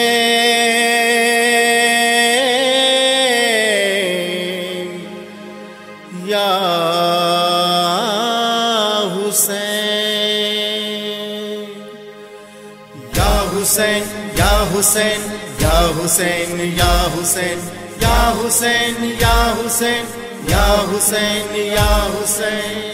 या हुसैन, या हुसैन, या हुसैन, या हुसैन, या हुसैन, या हुसैन, या हुसैन, या हुसैन, या हुसैन।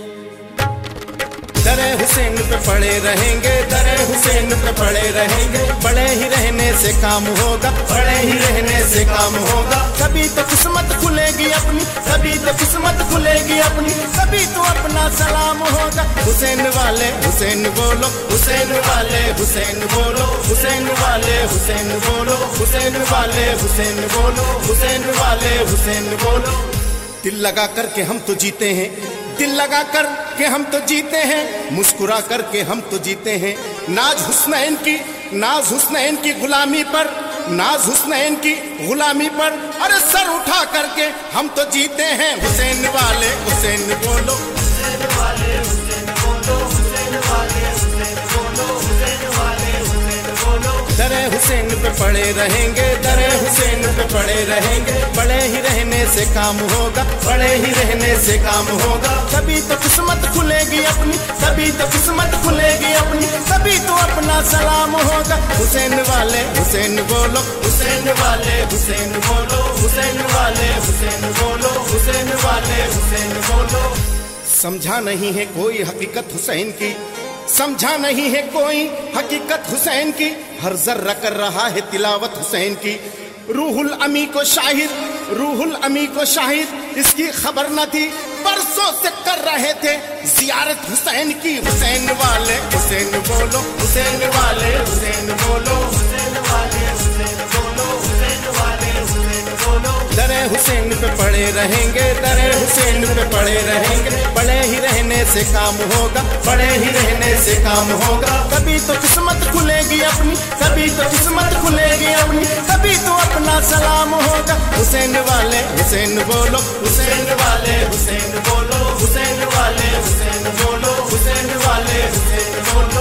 दरे हुसैन पे पड़े रहेंगे, दरे हुसैन पे पड़े रहेंगे। पड़े ही रहने से काम होगा, पड़े ही रहने से काम होगा। कभी तो किस्मत खुलेगी अपनी, कभी तो किस्मत खुलेगी अपनी, कभी तो अपना सलाम होगा। हुसैन वाले हुसैन बोलो, हुसैन वाले हुसैन बोलो, हुसैन वाले हुसैन बोलो, हुसैन वाले हुसैन बोलो, हुसैन वाले हुसैन बोलो। दिल लगा करके हम तो जीते हैं, दिल लगा कर के हम तो जीते हैं, मुस्कुरा करके हम तो जीते हैं। नाज हुस्नैन की, नाज हुस्नैन की गुलामी पर, नाज हुस्नैन की गुलामी पर, अरे सर उठा करके हम तो जीते हैं। हुसैन वाले हुसैन बोलो, हुसैन वाले हुसैन बोलो, हुसैन वाले हुसैन बोलो, हुसैन वाले हुसैन बोलो। दरे हुसैन पे पड़े रहेंगे, दरे हुसैन पे पड़े रहेंगे। पड़े ही रहने से काम होगा, पड़े ही रहने से काम होगा। कभी तो किस्मत खुलेगी अपनी, कभी तो किस्मत खुलेगी अपनी, कभी तो अपना सलाम होगा। हुसैन वाले हुसैन बोलो, हुसैन वाले हुसैन बोलो, हुसैन वाले हुसैन बोलो, हुसैन वाले हुसैन बोलो। समझा नहीं है कोई हकीकत हुसैन की, समझा नहीं है कोई हकीकत हुसैन की। हर जर्रा कर रहा है तिलावत हुसैन की। रूहुल अमी को शाहिद, रूहुल अमी को शाहिद इसकी खबर न थी, बरसों से कर रहे थे जियारत हुसैन की। हुसैन वाले हुसैन बोलो, हुसैन वाले हुसैन बोलो, हुसैन वाले हुसैन बोलो, हुसैन वाले हुसैन बोलो। दरे हुसैन पे पड़े रहेंगे, दरे हुसैन पे पड़े रहेंगे। पड़े ही रहने से काम होगा, पड़े ही रहने से काम होगा। कभी तो किस्मत खुलेगी अपनी, कभी तो किस्मत खुलेगी अपनी, कभी तो अपना सलाम होगा। हुसैन वाले हुसैन बोलो, हुसैन वाले हुसैन बोलो, हुसैन वाले हुसैन बोलो, हुसैन वाले हुसैन बोलो।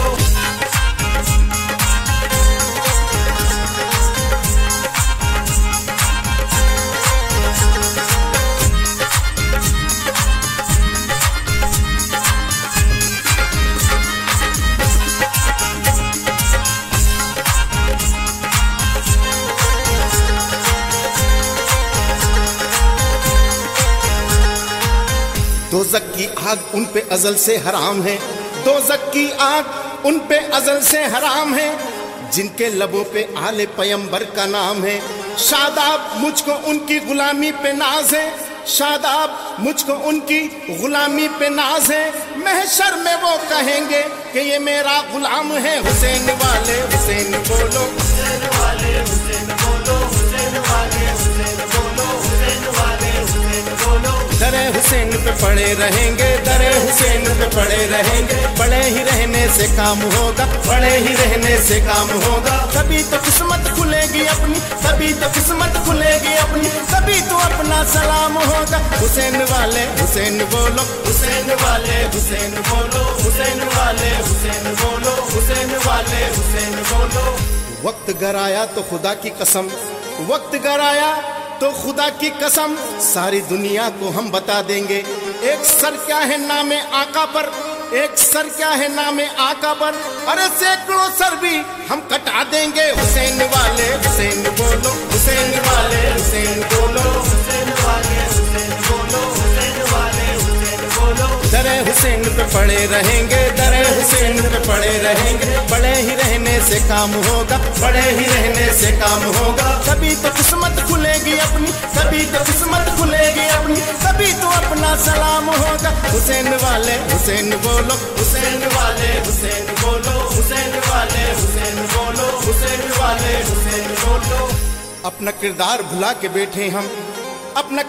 दोज़ख की आग उन पे अज़ल से हराम है, दोज़ख की आग उन पे अज़ल से हराम है, जिनके लबों पे आले पैगंबर का नाम है। शादाब मुझको उनकी गुलामी पे नाज है, शादाब मुझको उनकी गुलामी पे नाज है। महशर में वो कहेंगे कि ये मेरा गुलाम है। हुसैन वाले हुसैन बोलो, हुसैन वाले हुसैन बोलो, हुसैन वाले हुसैन बोलो, हुसैन वाले हुसैन बोलो। दरे हुसैन पे पड़े रहेंगे, दरे हुसैन पे पड़े रहेंगे। पड़े ही रहने से काम होगा, पड़े ही रहने से काम होगा। कभी तो किस्मत खुलेगी अपनी, कभी तो किस्मत खुलेगी अपनी, कभी तो अपना सलाम होगा। हुसैन वाले हुसैन बोलो, हुसैन वाले हुसैन बोलो, हुसैन वाले हुसैन बोलो, हुसैन वाले हुसैन बोलो। वक्त गराया तो खुदा की कसम, वक्त गराया तो खुदा की कसम, सारी दुनिया को हम बता देंगे। एक सर क्या है नामे आका पर, एक सर क्या है नामे आका पर, अरे सैकड़ों सर भी हम कटा देंगे। हुसैन वाले हुसैन बोलो, हुसैन वाले हुसैन बोलो, हुसैन वाले हुसैन बोलो, हुसैन वाले हुसैन बोलो। दरे हुसैन पे पड़े रहेंगे, दरे हुसैन पे पड़े रहेंगे। पड़े ही रहने से काम होगा, पड़े ही रहने से काम होगा। कभी तो किस्मत खुलेगी अपनी, कभी तो किस्मत खुलेगी अपनी, कभी तो अपना सलाम होगा। हुसैन वाले हुसैन बोलो, हुसैन वाले हुसैन बोलो, हुसैन वाले हुसैन बोलो, हुसैन वाले हुसैन बोलो। अपना किरदार भुला के बैठे हम, अपना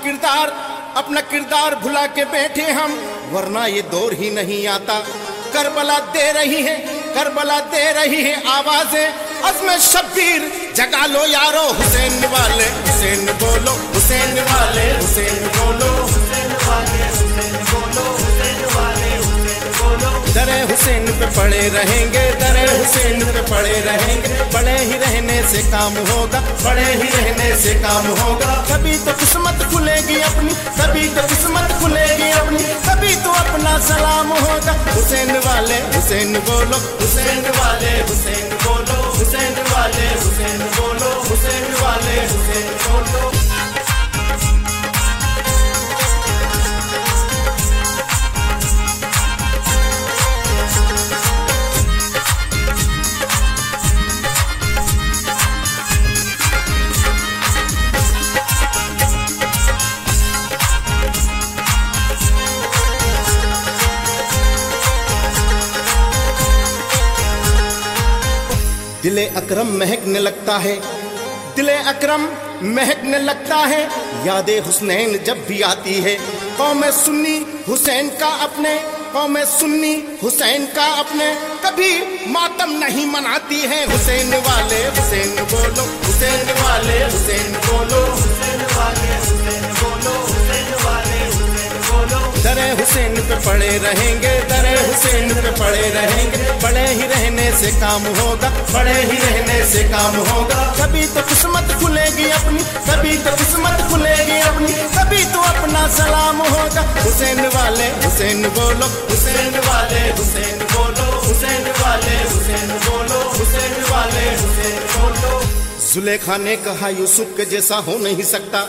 किरदार भुला के बैठे हम, वरना ये दौर ही नहीं आता। करबला दे रही है, करबला दे रही है आवाजें। अज़्म शब्बीर जगा लो यारो, हुसैन वाले हुसैन बोलो, हुसैन वाले हुसैन बोलो, हुसैन वाले हुसैन बोलो, हुसैन वाले हुसैन बोलो। दरे हुसैन पे पड़े रहेंगे, दरे हुसैन पे पड़े रहेंगे। पड़े ही रहने से काम होगा, पड़े ही रहने से काम होगा। कभी तो किस्मत खुलेगी अपनी, कभी तो किस्मत खुलेगी अपनी, कभी तो अपना सलाम होगा। हुसैन वाले हुसैन बोलो, हुसैन वाले हुसैन बोलो, हुसैन वाले हुसैन बोलो, हुसैन वाले हुसैन बोलो। दिले अकरम महकने लगता है, दिले अकरम महकने लगता है। यादें हुसैन जब भी आती है, कौम सुन्नी हुसैन का अपने, कौम सुन्नी हुसैन का अपने कभी मातम नहीं मनाती है। हुसैन वाले हुसैन बोलो, हुसैन वाले हुसैन बोलो, हुसैन वाले हुसैन बोलो, हुसैन वाले हुसैन बोलो। दरे हुसैन पे पड़े रहेंगे, दरे हुसैन पे पड़े रहेंगे। पड़े ही रहने से काम होगा, पड़े ही रहने से काम होगा। कभी तो किस्मत खुलेगी अपनी, कभी तो किस्मत खुलेगी अपनी, कभी तो अपना सलाम होगा। हुसैन वाले हुसैन बोलो, हुसैन वाले हुसैन बोलो, हुसैन वाले हुसैन बोलो, हुसैन वाले हुसैन बोलो। जुलेखा ने कहा यूसुफ के जैसा हो नहीं सकता,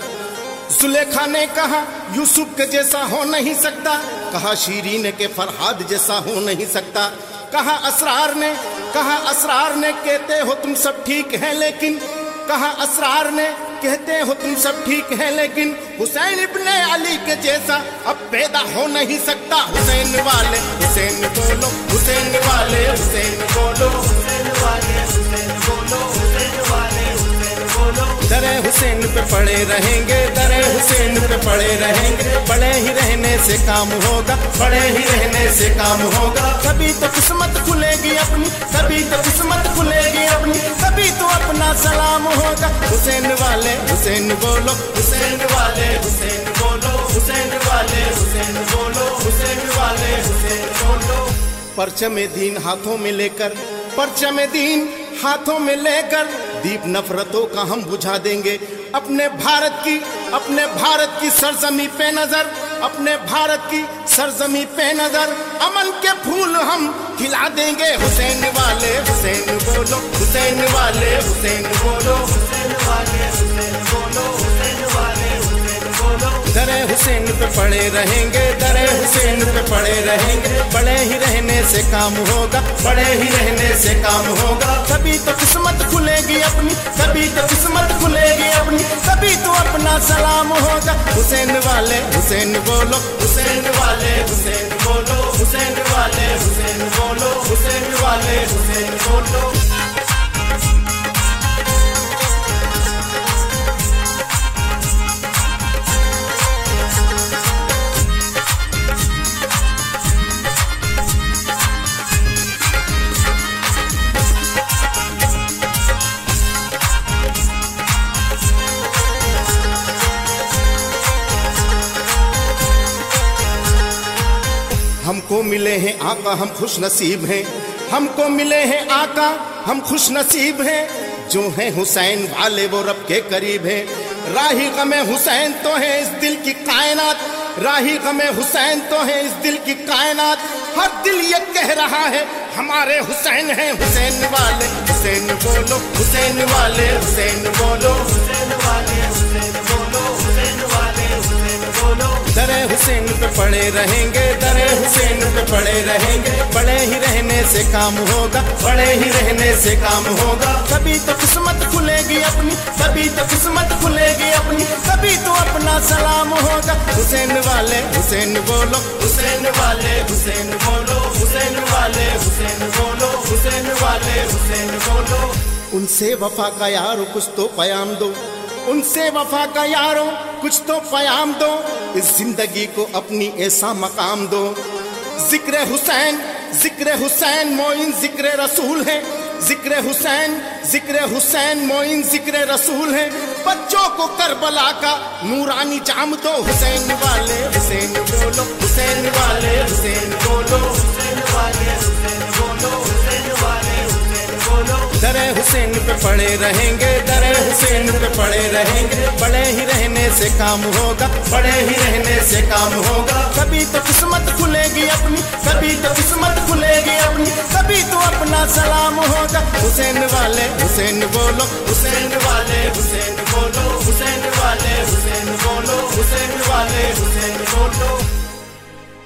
जुलेखा ने कहा यूसुफ के जैसा हो नहीं सकता। कहा शीरीन के फरहाद जैसा हो नहीं सकता। कहा असरार ने, कहा असरार ने कहते हो तुम सब ठीक है लेकिन, कहा असरार ने कहते हो तुम सब ठीक है लेकिन, हुसैन इब्ने अली के जैसा अब पैदा हो नहीं सकता। हुसैन वाले हुसैन बोलो, हुसैन वाले हुसैन बोलो, हुसैन वाले हुसैन बोलो, हुसैन वाले हुसैन बोलो। दरे हुसैन पे पड़े रहेंगे, दरे हुसैन पे पड़े रहेंगे। पड़े ही रहने से काम होगा, पड़े ही रहने से काम होगा। कभी तो किस्मत खुलेगी अपनी, कभी तो किस्मत खुलेगी अपनी, कभी तो अपना सलाम होगा। हुसैन वाले हुसैन बोलो, हुसैन वाले हुसैन बोलो, हुसैन वाले हुसैन बोलो, हुसैन वाले हुसैन बोलो। परचम दीन हाथों में लेकर, परचम दीन हाथों में लेकर, दीप नफरतों का हम बुझा देंगे। अपने भारत की, अपने भारत की सरजमी पे नजर, अपने भारत की सरजमी पे नजर, अमन के फूल हम खिला देंगे। हुसैन वाले हुसैन बोलो, हुसैन वाले हुसैन बोलो, हुसैन वाले हुसैन बोलो, हुसैन वाले हुसैन बोलो। दरे हुसैन पे पड़े रहेंगे, दरे हुसैन पे पड़े रहेंगे। पड़े ही रहने से काम होगा, पड़े ही रहने से काम होगा। कभी तो किस्मत खुलेगी अपनी, कभी तो किस्मत खुलेगी अपनी, कभी तो अपना सलाम होगा। हुसैन वाले हुसैन बोलो, हुसैन वाले हुसैन बोलो, हुसैन वाले हुसैन बोलो, हुसैन वाले हुसैन बोलो। हमको मिले हैं आका हम खुश नसीब हैं, हमको मिले हैं आका हम खुश नसीब हैं। जो हैं हुसैन वाले वो रब के करीब हैं। राही गमे हुसैन तो है इस दिल की कायनात, राही गमे हुसैन तो है इस दिल की कायनात। हर दिल ये कह रहा है हमारे हुसैन हैं। हुसैन वाले हुसैन बोलो, हुसैन वाले हुसैन बोलो, हुसैन वाले हुसैन बोलो, हुसैन वाले हुसैन बोलो। दरे हुसैन पे पड़े रहेंगे, दरे हुसैन पे पड़े रहेंगे। पड़े ही रहने से काम होगा, पड़े ही रहने से काम होगा। कभी तो किस्मत खुलेगी अपनी, कभी तो किस्मत खुलेगी अपनी, कभी तो अपना सलाम होगा। हुसैन वाले हुसैन बोलो, हुसैन वाले हुसैन बोलो, हुसैन वाले हुसैन बोलो, हुसैन वाले हुसैन बोलो। उनसे वफा का यारो कुछ तो प्याम दो, उनसे वफा का यारो कुछ तो प्याम दो। इस जिंदगी को अपनी ऐसा मकाम दो। जिक्र हुसैन मोइन जिक्र रसूल है, जिक्र हुसैन मोइन जिक्र रसूल है। बच्चों को करबला का नूरानी जाम दो। हुसैन वाले हुसैन बोलो, हुसैन वाले हुसैन बोलो, हुसैन वाले हुसैन बोलो, हुसैन वाले हुसैन बोलो। दरे हुसैन पे पड़े रहेंगे, दरे हुसैन पे पड़े रहेंगे। पड़े ही रहने से काम होगा, पड़े ही रहने से काम होगा। कभी तो किस्मत खुलेगी अपनी, कभी तो किस्मत खुलेगी अपनी, कभी तो अपना सलाम होगा। हुसैन वाले हुसैन बोलो, हुसैन वाले हुसैन बोलो, हुसैन वाले हुसैन बोलो, हुसैन वाले हुसैन बोलो।